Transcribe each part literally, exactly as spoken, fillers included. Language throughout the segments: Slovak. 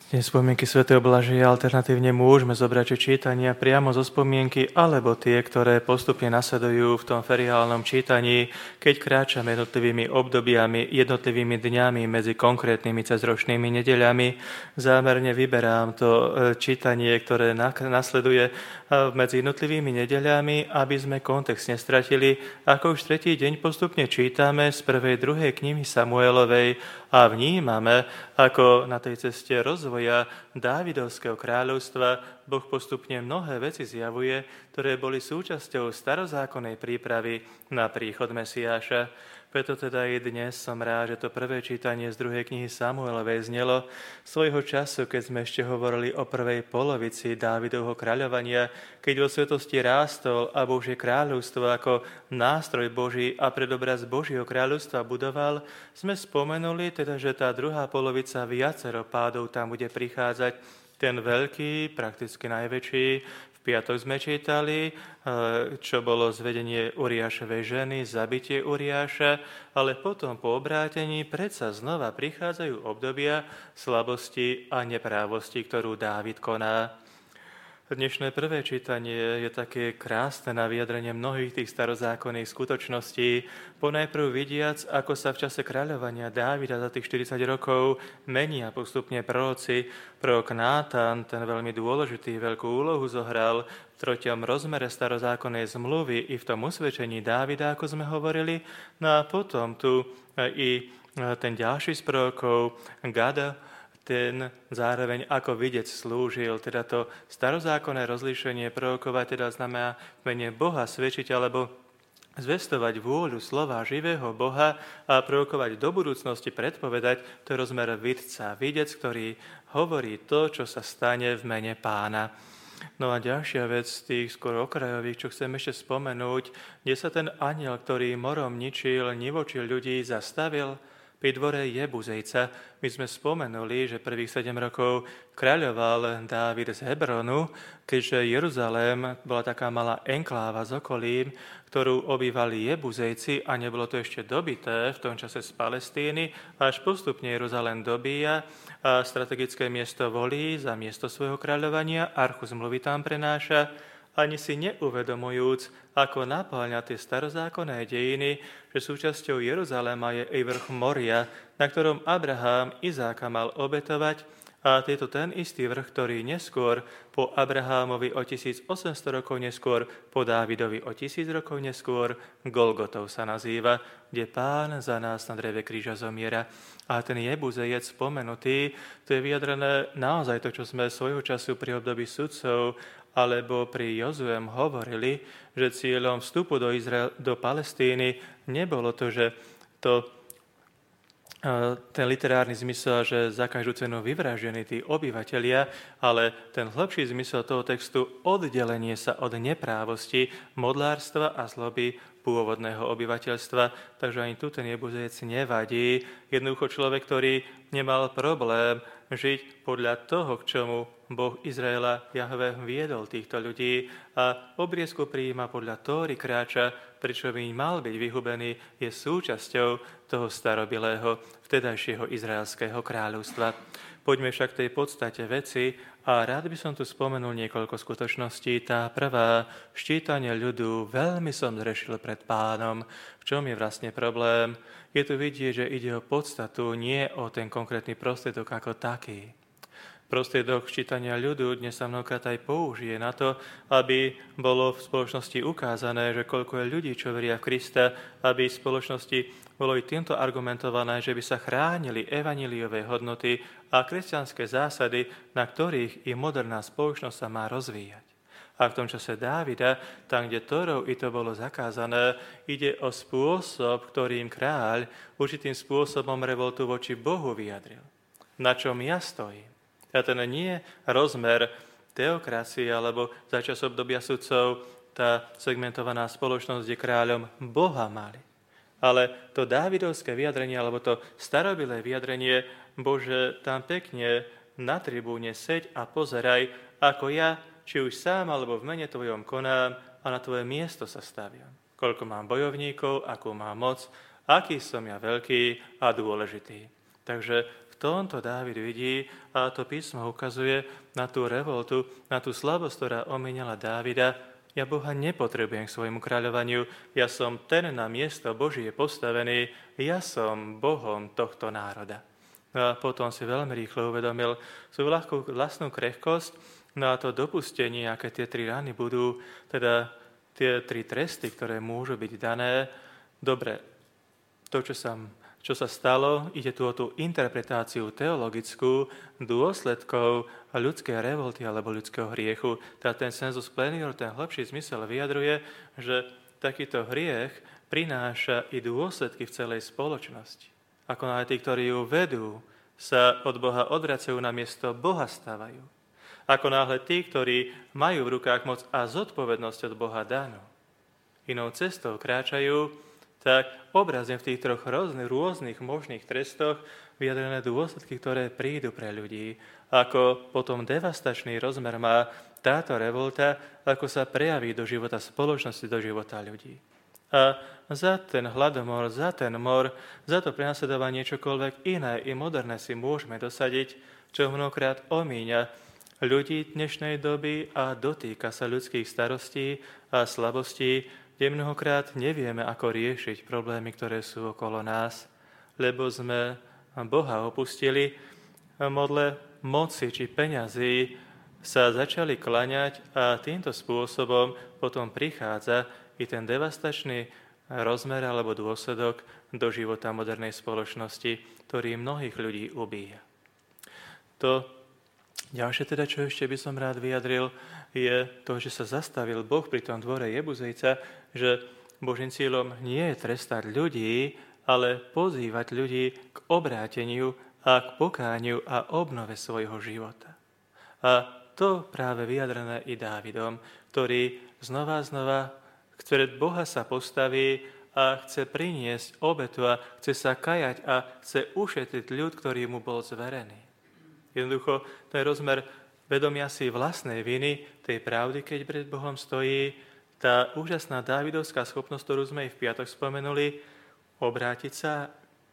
Dnes spomienky svätého Blažia alternatívne môžeme zobrať čítania priamo zo spomienky, alebo tie, ktoré postupne nasledujú v tom feriálnom čítaní, keď kráčame jednotlivými obdobiami, jednotlivými dňami medzi konkrétnymi cezročnými nedeľami. Zámerne vyberám to čítanie, ktoré nasleduje medzi jednotlivými nedeľami, aby sme kontext nestratili, ako už tretí deň postupne čítame z prvej, druhej knihy Samuelovej a vnímame, ako na tej ceste rozvoja Dávidovského kráľovstva Boh postupne mnohé veci zjavuje, ktoré boli súčasťou starozákonnej prípravy na príchod Mesiáša. Preto teda i dnes som rád, že to prvé čítanie z druhej knihy Samuelovej znelo svojho času, keď sme ešte hovorili o prvej polovici Dávidovho kráľovania, keď vo svetosti rástol a Božie kráľovstvo ako nástroj Boží a predobraz Božieho kráľovstva budoval, sme spomenuli teda, že tá druhá polovica viacero pádov tam bude prichádzať. Ten veľký, prakticky najväčší, v piatok sme čítali, čo bolo zvedenie Uriášovej ženy, zabitie Uriáša, ale potom po obrátení predsa znova prichádzajú obdobia slabosti a neprávosti, ktorú Dávid koná. Dnešné prvé čítanie je také krásne na vyjadrenie mnohých tých starozákonných skutočností. Ponajprv vidiac, ako sa v čase kráľovania Dávida za tých štyridsať rokov menia postupne proroci. Prorok Nátan, ten veľmi dôležitý, veľkú úlohu zohral v treťom rozmere starozákonnej zmluvy i v tom usvedčení Dávida, ako sme hovorili. No a potom tu i ten ďalší z prorokov, Gad, ten zároveň ako videc slúžil, teda to starozákonné rozlíšenie prorokovať, teda znamená v mene Boha svedčiť alebo zvestovať vôľu slova živého Boha a prorokovať do budúcnosti, predpovedať, to je rozmer vidca, videc, ktorý hovorí to, čo sa stane v mene Pána. No a ďalšia vec z tých skôr okrajových, čo chcem ešte spomenúť, kde sa ten anjel, ktorý morom ničil, nivočil ľudí, zastavil pri dvore Jebuzejca. My sme spomenuli, že prvých sedem rokov kráľoval Dávid z Hebronu, keďže Jeruzalém bola taká malá enkláva z okolím, ktorú obývali Jebuzejci a nebolo to ešte dobité v tom čase z Palestíny. Až postupne Jeruzalém dobíja a strategické miesto volí za miesto svojho kráľovania, archu zmluvy tam prenáša, ani si neuvedomujúc, ako napáľňa tie starozákonné dejiny, že súčasťou Jeruzaléma je aj vrch Moria, na ktorom Abraham Izáka mal obetovať, a je to ten istý vrch, ktorý neskôr po Abrahámovi o tisícosemsto rokov neskôr, po Dávidovi o tisíc rokov neskôr, Golgotou sa nazýva, kde Pán za nás na dreve kríža zomiera. A ten Jebuzejec spomenutý, to je vyjadrené naozaj to, čo sme svojho času pri období sudcov alebo pri Jozuem hovorili, že cieľom vstupu do, Izrael, do Palestíny nebolo to, že to, ten literárny zmysel, že za každú cenu vyvraždení tí obyvatelia, ale ten hĺbší zmysel toho textu, oddelenie sa od neprávosti, modlárstva a zloby pôvodného obyvateľstva. Takže ani tu ten Jebuzejec nevadí. Jednoducho človek, ktorý nemal problém žiť podľa toho, k čomu Boh Izraela Jahve viedol týchto ľudí a obriezku prijíma podľa Tóry kráča, pričom by mal byť vyhubený, je súčasťou toho starobilého vtedajšieho izraelského kráľovstva. Poďme však k tej podstate veci a rád by som tu spomenul niekoľko skutočností. Tá prvá, ščítanie ľudu, veľmi som zrešil pred Pánom. V čom je vlastne problém? Je tu vidieť, že ide o podstatu, nie o ten konkrétny prostriedok ako taký. Prostriedok ščítania ľudu dnes sa mnohokrát aj použije na to, aby bolo v spoločnosti ukázané, že koľko je ľudí, čo veria v Krista, aby v spoločnosti bolo i týmto argumentované, že by sa chránili evanjeliové hodnoty a kresťanské zásady, na ktorých i moderná spoločnosť sa má rozvíjať. A v tom čase Dávida, tam, kde Tórou i to bolo zakázané, ide o spôsob, ktorým kráľ určitým spôsobom revoltu voči Bohu vyjadril. Na čom ja stojím? A ten nie rozmer teokracie, alebo za čas obdobia sudcov tá segmentovaná spoločnosť, kde kráľom Boha mali. Ale to dávidovské vyjadrenie, alebo to starobilé vyjadrenie, Bože, tam pekne na tribúne seď a pozeraj, ako ja, či už sám, alebo v mene Tvojom konám a na Tvoje miesto sa staviam. Koľko mám bojovníkov, akú mám moc, aký som ja veľký a dôležitý. Takže v v tomto Dávid vidí, a to písmo ukazuje na tú revoltu, na tú slabosť, ktorá omínala Dávida. Ja Boha nepotrebujem k svojmu kráľovaniu, ja som ten na miesto Božie postavený, ja som Bohom tohto národa. No a potom si veľmi rýchlo uvedomil svoju ľahkú vlastnú krehkosť, no a to dopustenie, aké tie tri rany budú, teda tie tri tresty, ktoré môžu byť dané. Dobre, to, čo sa, čo sa stalo, ide tu o tú interpretáciu teologickú dôsledkov ľudskej revolty alebo ľudského hriechu. Teda ten sensus plenior, ten hlbší zmysel vyjadruje, že takýto hriech prináša i dôsledky v celej spoločnosti. Ako aj tí, ktorí ju vedú, sa od Boha odvracajú, na miesto Boha stávajú. Ako náhle tí, ktorí majú v rukách moc a zodpovednosť od Boha danú, inou cestou kráčajú, tak obrazne v tých troch rôznych, rôznych možných trestoch vyjadrené dôsledky, ktoré prídu pre ľudí. Ako potom devastačný rozmer má táto revolta, ako sa prejaví do života spoločnosti, do života ľudí. A za ten hladomor, za ten mor, za to prenasledovanie čokoľvek iné i moderné si môžeme dosadiť, čo mnohokrát omíňa ľudí dnešnej doby a dotýka sa ľudských starostí a slabostí, kde mnohokrát nevieme, ako riešiť problémy, ktoré sú okolo nás, lebo sme Boha opustili, modle moci či peňazí sa začali klaňať a týmto spôsobom potom prichádza i ten devastačný rozmer alebo dôsledok do života modernej spoločnosti, ktorý mnohých ľudí ubíja. To ďalšie teda, čo ešte by som rád vyjadril, je to, že sa zastavil Boh pri tom dvore Jebuzejca, že Božím cieľom nie je trestať ľudí, ale pozývať ľudí k obráteniu a k pokániu a obnove svojho života. A to práve vyjadrené i Dávidom, ktorý znova a znova pred Boha sa postaví a chce priniesť obetu a chce sa kajať a chce ušetriť ľud, ktorý mu bol zverený. Jednoducho, ten rozmer vedomia si vlastnej viny, tej pravdy, keď pred Bohom stojí, tá úžasná dávidovská schopnosť, ktorú sme i v piatok spomenuli, obrátiť sa,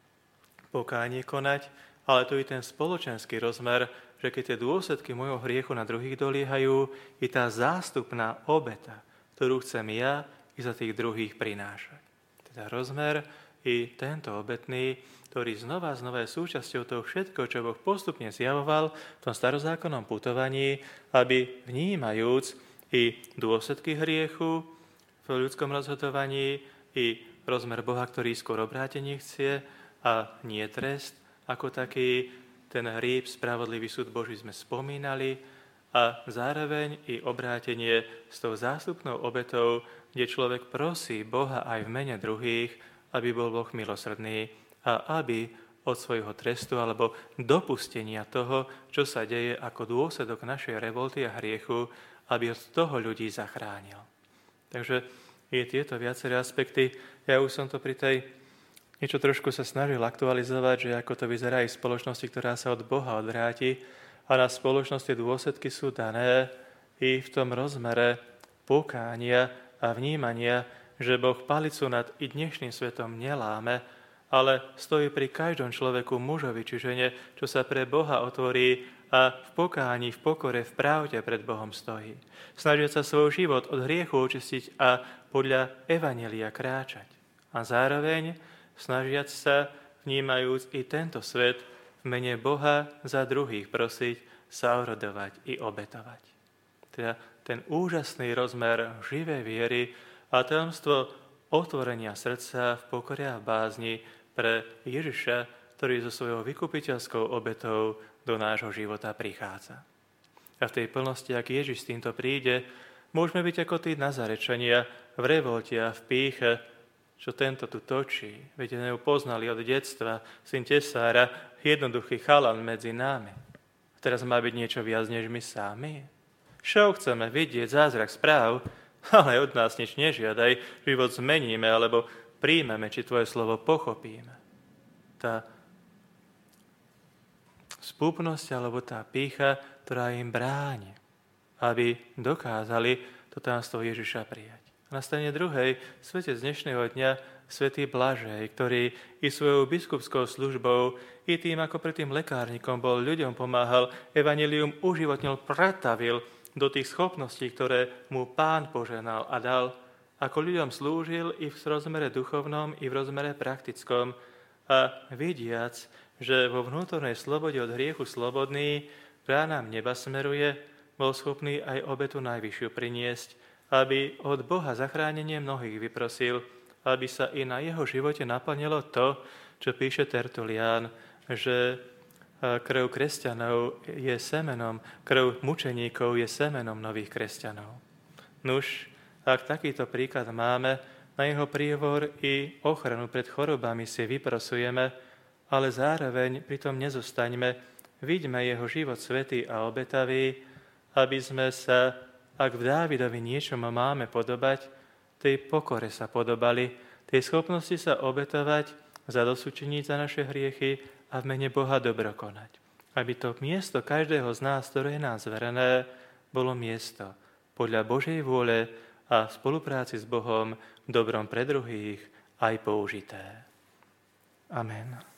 pokánie konať, ale to je ten spoločenský rozmer, že keď tie dôsledky môjho hriechu na druhých doliehajú, i tá zástupná obeta, ktorú chcem ja i za tých druhých prinášať. Teda rozmer i tento obetný, ktorý znova a znova je súčasťou toho všetko, čo Boh postupne zjavoval v tom starozákonnom putovaní, aby vnímajúc i dôsledky hriechu v ľudskom rozhodovaní, i rozmer Boha, ktorý skôr obrátenie chce a nie trest, ako taký ten hríb, spravodlivý súd Boží sme spomínali, a zároveň i obrátenie s tou zástupnou obetou, kde človek prosí Boha aj v mene druhých, aby bol Boh milosrdný a aby od svojho trestu alebo dopustenia toho, čo sa deje ako dôsledok našej revolty a hriechu, aby od toho ľudí zachránil. Takže je tieto viaceré aspekty. Ja už som to pri tej niečo trošku sa snažil aktualizovať, že ako to vyzerá aj v spoločnosti, ktorá sa od Boha odvráti, a na spoločnosti dôsledky sú dané i v tom rozmere pokánia a vnímania, že Boh palicu nad i dnešným svetom neláme, ale stojí pri každom človeku, mužovi či žene, čo sa pre Boha otvorí a v pokání, v pokore, v pravde pred Bohom stojí. Snažiť sa svoj život od hriechu očistiť a podľa evanjelia kráčať. A zároveň snažiať sa, vnímajúc i tento svet, v mene Boha za druhých prosiť, sa orodovať i obetovať. Teda ten úžasný rozmer živej viery a tajomstvo otvorenia srdca v pokore a v bázni pre Ježiša, ktorý so svojou vykupiteľskou obetou do nášho života prichádza. A v tej plnosti, ak Ježiš s týmto príde, môžeme byť ako tí Nazarečania v revolte a v pýche, čo tento tu točí. Veď sme ho poznali od detstva, syn tesára, jednoduchý chalan medzi nami. A teraz má byť niečo viac než my sami. Čo chceme vidieť zázrak správ, ale od nás nič nežiadaj, život zmeníme, alebo príjmeme, či tvoje slovo pochopíme. Tá spúpnosť alebo tá pýcha, ktorá im bráni, aby dokázali to tajomstvo Ježiša prijať. Na strane druhej, svete z dnešného dňa, svätý Blažej, ktorý i svojou biskupskou službou, i tým, ako pred tým lekárnikom bol, ľuďom pomáhal, evanjelium uživotnil, pretavil do tých schopností, ktoré mu Pán poženal a dal, ako ľuďom slúžil i v rozmere duchovnom, i v rozmere praktickom. A vidiac, že vo vnútornej slobode od hriechu slobodný bránam neba smeruje, bol schopný aj obetu najvyššiu priniesť, aby od Boha zachránenie mnohých vyprosil, aby sa i na jeho živote naplnilo to, čo píše Tertulián, že krv kresťanov je semenom, krv mučeníkov je semenom nových kresťanov. Nuž, ak takýto príklad máme, na jeho príhovor i ochranu pred chorobami si vyprosujeme, ale zároveň pritom nezostaňme, vidíme jeho život svätý a obetavý, aby sme sa, ak v Dávidovi niečom máme podobať, tej pokore sa podobali, tej schopnosti sa obetovať, zadosúčiniť za naše hriechy a v mene Boha dobro konať. Aby to miesto každého z nás, ktoré je nás zverené, bolo miesto podľa Božej vôle a v spolupráci s Bohom v dobrom pre druhých aj použité. Amen.